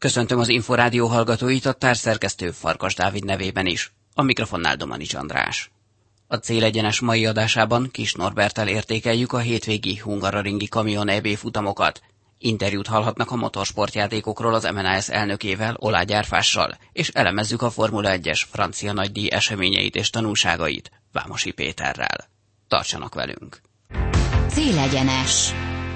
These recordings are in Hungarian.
Köszöntöm az Inforádió hallgatóit, a társszerkesztő Farkas Dávid nevében is. A mikrofonnál Domanics András. A Célegyenes mai adásában Kis Norberttel értékeljük a hétvégi Hungaroringi Kamion EB futamokat. Interjút hallhatnak a motorsportjátékokról az MNAS elnökével, Olágy Árpással, és elemezzük a Formula 1-es francia nagydíj eseményeit és tanulságait Vámosi Péterrel. Tartsanak velünk! Célegyenes.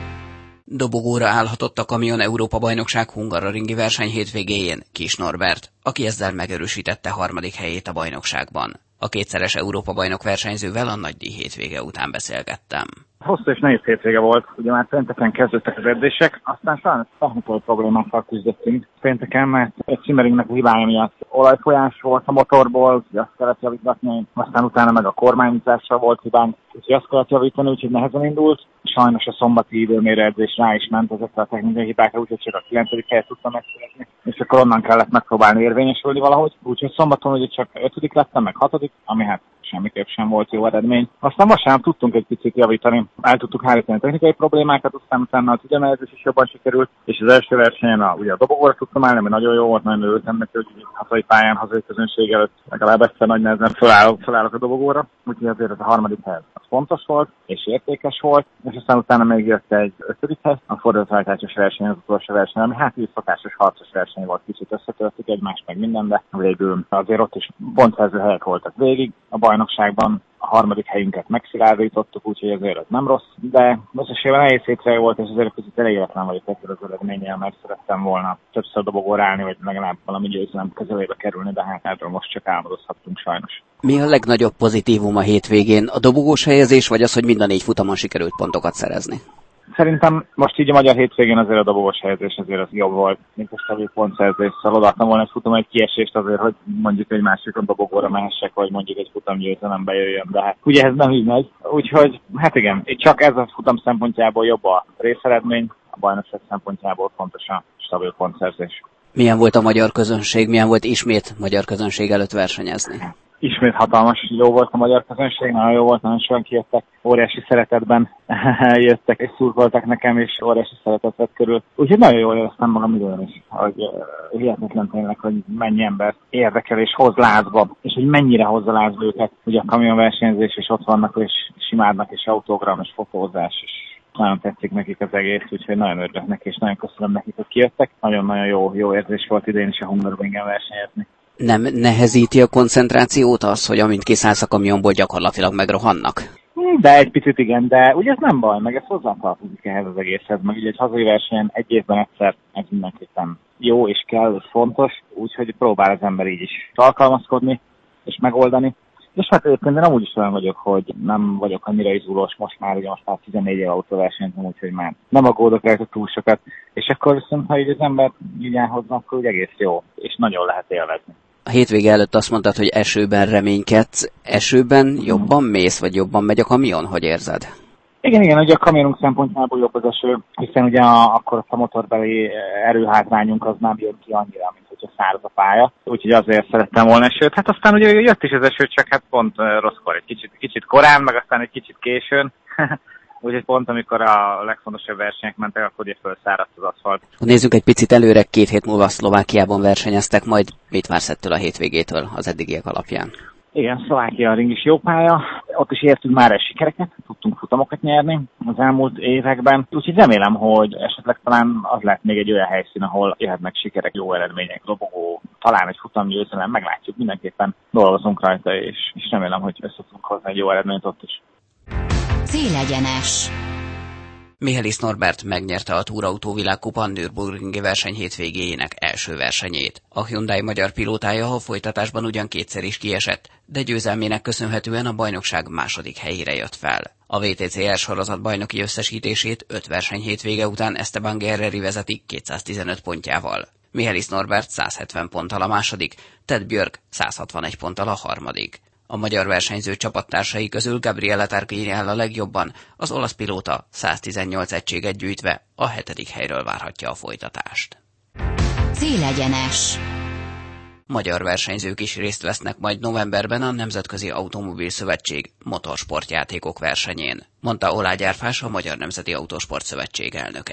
Dobogóra állhatott a Kamion Európa-bajnokság hungaroringi verseny hétvégéjén Kis Norbert, aki ezzel megerősítette harmadik helyét a bajnokságban. A kétszeres Európa-bajnok versenyzővel a nagydíj hétvége után beszélgettem. Hosszú és nehéz hétvége volt, ugye már pénteken kezdődtek az edzések, aztán sajnos technikai problémákkal küzdöttünk. Pénteken, mert egy Simmeringnek a hibája miatt olajfolyás volt a motorból, úgyhogy azt kellett javítani, aztán utána meg a kormányzással volt hibánk, úgyhogy azt kellett javítani, úgyhogy nehezen indult. Sajnos a szombati időmérő edzés rá is ment ezekkel a technikai hibákra, úgyhogy csak a 9. helyet tudtam megszerezni, és akkor onnan kellett megpróbálni érvényesülni valahogy. Úgyhogy szombaton ugye csak 5. lettem, meg 6., ami hát semmiképp sem volt jó eredmény. Aztán vasárnap tudtunk egy picit javítani, el tudtuk hárítani a technikai problémákat, aztán utána az üzemelezés is jobban sikerült, és az első versenyen ugye a dobogóra tudtam állni, ami nagyon jó volt, nagyon örültem neki, hogy hazai pályán, hazai közönség előtt legalább egyszer nagy nehezen felállok a dobogóra, úgyhogy azért a harmadik hely az fontos volt, és értékes volt, és aztán utána még jött egy 5. hely, a fordulatvájtásos verseny, az utolsó verseny, ami hát így szokásos harcos verseny volt, kicsit összetöltük egymást meg minden, de végül azért ott is pontszerző helyek voltak végig. A bajnokságban a harmadik helyünket megszilárdítottuk, úgyhogy azért ez nem rossz, de összességében nehéz hétvége volt, és azért kicsit elégedetlen vagyok ezzel az eredménnyel, mert szerettem volna többször dobogóra állni, vagy legalább valami győzelem közelébe kerülni, de hát erről most csak álmodozhattunk sajnos. Mi a legnagyobb pozitívum a hétvégén? A dobogós helyezés, vagy az, hogy mind a 4 futamon sikerült pontokat szerezni? Szerintem most így a magyar hétvégén azért a dobogós helyezés azért az jobb volt, mint a stabil pontszerzés. Odaadtam volna egy futam egy kiesést azért, hogy mondjuk egy másikon dobogóra mehessek, vagy mondjuk egy futamgyőzelembe jöjjön, de hát ugye ez nem így megy. Úgyhogy hát igen, csak ez a futam szempontjából jobb a részeredmény, a bajnokság szempontjából fontos a stabil pontszerzés. Milyen volt a magyar közönség, milyen volt ismét magyar közönség előtt versenyezni? Ismét hatalmas jó volt a magyar közönség, nagyon jó volt, nagyon sokan kijöttek, óriási szeretetben jöttek és szurkoltak nekem, és óriási szeretet vett körül. Úgyhogy nagyon jól éreztem magam időn is, hogy hihetetlen tényleg, hogy mennyi ember érdekel és hoz lázba, és hogy mennyire hozza lázba őket, ugye a kamionversenyzés, és ott vannak, és imádnak, és autogram, és fotózás, és nagyon tetszik nekik az egész, úgyhogy nagyon örülök neki, és nagyon köszönöm nekik, hogy kijöttek. Nagyon-nagyon jó érzés volt idén is a Hungaroringen versenyezni. Nem nehezíti a koncentrációt az, hogy amint kiszállsz a kamionból, gyakorlatilag megrohannak? De egy picit igen, de ugye ez nem baj, meg ez hozzátartozik ehhez az egészhez, meg ugye egy hazai versenyen egy évben egyszer ez mindenképpen jó és kell, ez fontos, úgyhogy próbál az ember így is alkalmazkodni és megoldani. És hát egyébként én amúgy is olyan vagyok, hogy nem vagyok annyira izgulós most már 14 év autóversenyzem, úgyhogy már nem aggódok rajta túl sokat, és akkor viszont, ha így az ember így elhozza, akkor úgy egész jó, és nagyon lehet élvezni. A hétvége előtt azt mondtad, hogy esőben reménykedsz. Esőben jobban mész, vagy jobban megy a kamion? Hogy érzed? Igen, ugye a kamionunk szempontjából jobb az eső, hiszen ugye akkor a motorbeli erőhátrányunk az nem jön ki annyira, mint hogyha száraz a pálya. Úgyhogy azért szerettem volna esőt. Hát aztán ugye jött is az eső, csak hát pont rosszkor, egy kicsit korán, meg aztán egy kicsit későn. Úgyhogy pont amikor a legfontosabb versenyek mentek, akkor ugye felszáradt az aszfalt. Nézzük egy picit előre, 2 hét múlva Szlovákiában versenyeztek, majd mit vársz ettől a hétvégétől az eddigiek alapján? Igen, Szlovákia ring is jó pálya. Ott is értünk már el sikereket, tudtunk futamokat nyerni az elmúlt években. Úgyhogy remélem, hogy esetleg talán az lehet még egy olyan helyszín, ahol jöhetnek sikerek, jó eredmények, dobogó, talán egy futamgyőzelem, meglátjuk, mindenképpen dolgozunk rajta, és remélem, hogy össze tudunk hozni egy jó eredményt ott is. Célegyenes. Mihály Norbert megnyerte a Túrautó világkupa Nürburgringi verseny hétvégéjének első versenyét. A Hyundai magyar pilótája a folytatásban ugyan 2-szer is kiesett, de győzelmének köszönhetően a bajnokság második helyére jött fel. A WTCR sorozat bajnoki összesítését 5 verseny hétvége után Esteban Guerreri vezeti 215 pontjával. Mihály Norbert 170 ponttal a második, Ted Björk 161 ponttal a harmadik. A magyar versenyző csapattársai közül Gabriele Tarquini áll a legjobban, az olasz pilóta 118 egységet gyűjtve a 7. helyről várhatja a folytatást. Célegyenes. Magyar versenyzők is részt vesznek majd novemberben a Nemzetközi Automobil Szövetség motorsportjátékok versenyén, mondta Olágy Árpás, a Magyar Nemzeti Autósport Szövetség elnöke.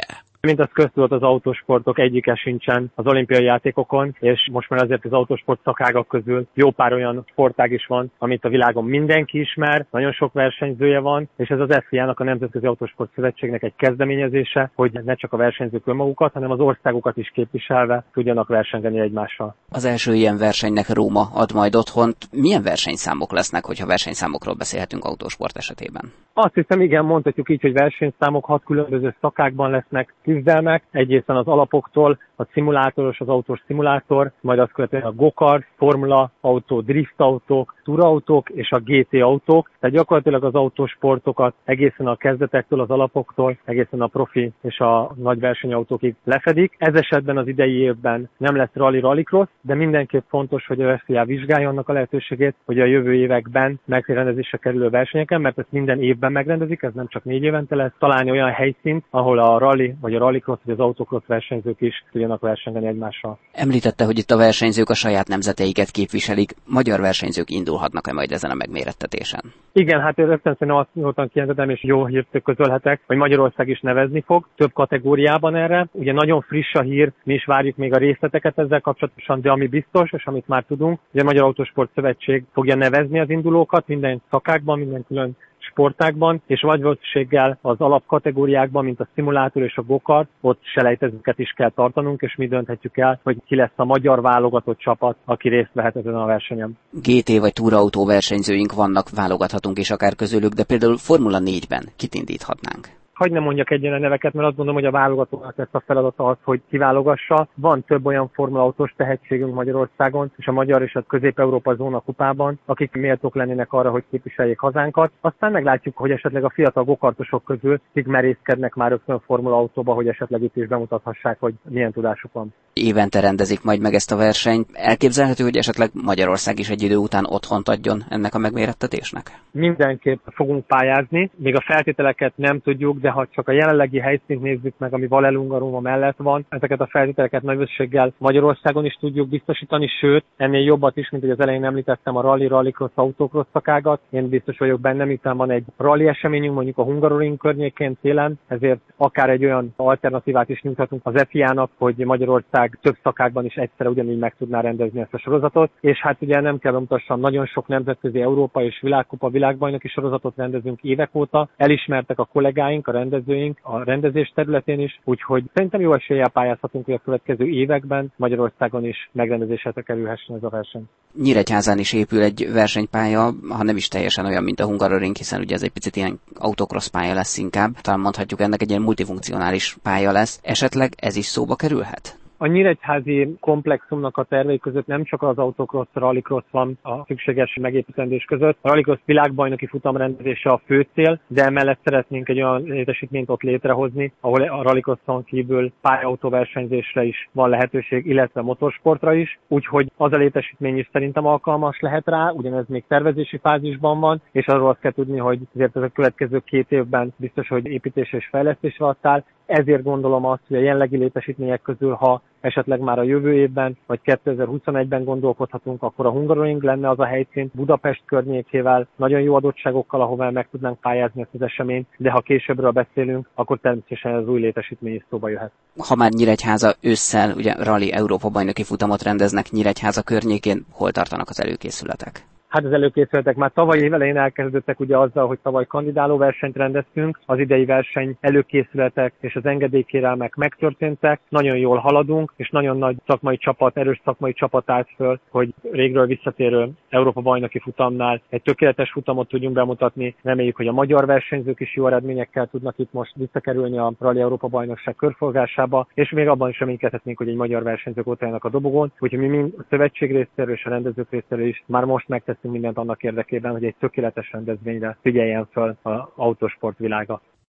Mint az köztudott, az autósportok egyike sincsen az olimpiai játékokon, és most már azért az autósport szakágak közül jó pár olyan sportág is van, amit a világon mindenki ismer, nagyon sok versenyzője van, és ez az FIA-nak, a Nemzetközi Autósport Szövetségnek egy kezdeményezése, hogy ne csak a versenyzők önmagukat, hanem az országokat is képviselve tudjanak versengeni egymással. Az első ilyen versenynek Róma ad majd otthont. Milyen versenyszámok lesznek, hogyha versenyszámokról beszélhetünk autósport esetében? Azt hiszem, igen, mondhatjuk így, hogy versenyszámok 6 különböző szakákban lesznek küzdelmek, egészen az alapoktól, a szimulátoros, az autós szimulátor, majd azt követően a go-kart, formula autó, drift autók, túrautók és a GT autók. Tehát gyakorlatilag az autósportokat egészen a kezdetektől, az alapoktól, egészen a profi és a nagy versenyautókig lefedik. Ez esetben az idei évben nem lesz rally-rallycross, de mindenképp fontos, hogy a FIA vizsgálja annak a lehetőségét, hogy a jövő években megrendezésre kerülő versenyeken, mert ezt minden évben megrendezik, ez nem csak 4 évente lesz, találni olyan helyszínt, ahol a rally, vagy a rallycross, vagy az autocross versenyzők is tudjanak versengeni egymással. Említette, hogy itt a versenyzők a saját nemzeteiket képviselik. Magyar versenyzők indulhatnak-e majd ezen a megmérettetésen? Igen, hát rögtön szerintem azt nyugodtan kijelentettem, és jó hírt közölhetek, hogy Magyarország is nevezni fog, több kategóriában erre. Ugye nagyon friss a hír, mi is várjuk még a részleteket ezzel kapcsolatosan, de ami biztos, és amit már tudunk, hogy a Magyar Autósport Szövetség fogja nevezni az indulókat minden szakákban, minden külön sportágban, és valószínűséggel az alapkategóriákban, mint a szimulátor és a go-kart, ott selejtezőket is kell tartanunk, és mi dönthetjük el, hogy ki lesz a magyar válogatott csapat, aki részt vehet ezen a versenyen. GT vagy túrautó versenyzőink vannak, válogathatunk is akár közülük, de például Formula 4-ben kit indíthatnánk? Hagy nem mondjak egyenlő neveket, mert azt gondolom, hogy a válogatónak lesz a feladata az, hogy kiválogassa. Van több olyan formulautós tehetségünk Magyarországon, és a magyar és a Közép-Európa zóna kupában, akik méltók lennének arra, hogy képviseljék hazánkat. Aztán meglátjuk, hogy esetleg a fiatal gokartosok közül kik merészkednek már rögtön formulaautóba, hogy esetleg itt is bemutathassák, hogy milyen tudásuk van. Évente rendezik majd meg ezt a versenyt. Elképzelhető, hogy esetleg Magyarország is egy idő után otthont adjon ennek a megmérettetésnek? Mindenképp fogunk pályázni, még a feltételeket nem tudjuk, de ha csak a jelenlegi helyszínt nézzük meg, ami Valelungaroma mellett van, ezeket a feltételeket nagyosséggel Magyarországon is tudjuk biztosítani, sőt, ennél jobbat is, mint hogy az elején említettem a rally-rallycross autocross szakágat. Én biztos vagyok benne, miután van egy rally eseményünk, mondjuk a Hungaroring környékén télen, ezért akár egy olyan alternatívát is nyújthatunk az FIA-nak, hogy Magyarország több szakákban is egyszerre ugyanígy meg tudná rendezni ezt a sorozatot. És hát ugye nem kell bemutassam, nagyon sok nemzetközi Európa és világkupa világbajnoki sorozatot rendezünk évek óta. Elismertek a kollégáink, a rendezőink a rendezés területén is, úgyhogy szerintem jó eséllyel pályázhatunk, hogy a következő években Magyarországon is megrendezésre kerülhessen ez a verseny. Nyíregyházán is épül egy versenypálya, ha nem is teljesen olyan, mint a Hungaroring, hiszen ugye ez egy picit ilyen autocross pálya lesz inkább. Talán mondhatjuk, ennek egy ilyen multifunkcionális pálya lesz. Esetleg ez is szóba kerülhet? A nyíregyházi komplexumnak a tervei között nem csak az autocross, rallycross van a szükséges megépítendés között. A rallycross világbajnoki futamrendezése a fő cél, de emellett szeretnénk egy olyan létesítményt ott létrehozni, ahol a rallycrosson kívül pályautóversenyzésre is van lehetőség, illetve motorsportra is. Úgyhogy az a létesítmény is szerintem alkalmas lehet rá, ugyanez még tervezési fázisban van, és arról azt kell tudni, hogy azért ez a következő 2 évben biztos, hogy építés és fejlesztésre alatt áll. Ezért gondolom azt, hogy a jelenlegi létesítmények közül, ha esetleg már a jövő évben, vagy 2021-ben gondolkodhatunk, akkor a Hungaroring lenne az a helyszín Budapest környékével, nagyon jó adottságokkal, ahová meg tudnánk pályázni ezt az eseményt, de ha későbbről beszélünk, akkor természetesen az új létesítmény is szóba jöhet. Ha már Nyíregyháza ősszel, ugye Rally Európa bajnoki futamot rendeznek Nyíregyháza környékén, hol tartanak az előkészületek? Hát az előkészületek már tavaly év elején elkezdődtek ugye azzal, hogy tavaly kandidáló versenyt rendeztünk, az idei verseny előkészületek és az engedélykérelmek megtörténtek, nagyon jól haladunk, és nagyon nagy szakmai csapat, erős szakmai csapat állt föl, hogy régről visszatérő Európa bajnoki futamnál egy tökéletes futamot tudjunk bemutatni. Reméljük, hogy a magyar versenyzők is jó eredményekkel tudnak itt most visszakerülni a Rally Európa bajnokság körforgásába, és még abban is reménykedhetnénk, hogy egy magyar versenyzők ott állnak a dobogón, úgyhogy mi mind a szövetség részéről és a rendezők részéről is már most megteszünk mindent annak érdekében, hogy egy tökéletes rendezvényre figyeljen föl az autósport világa.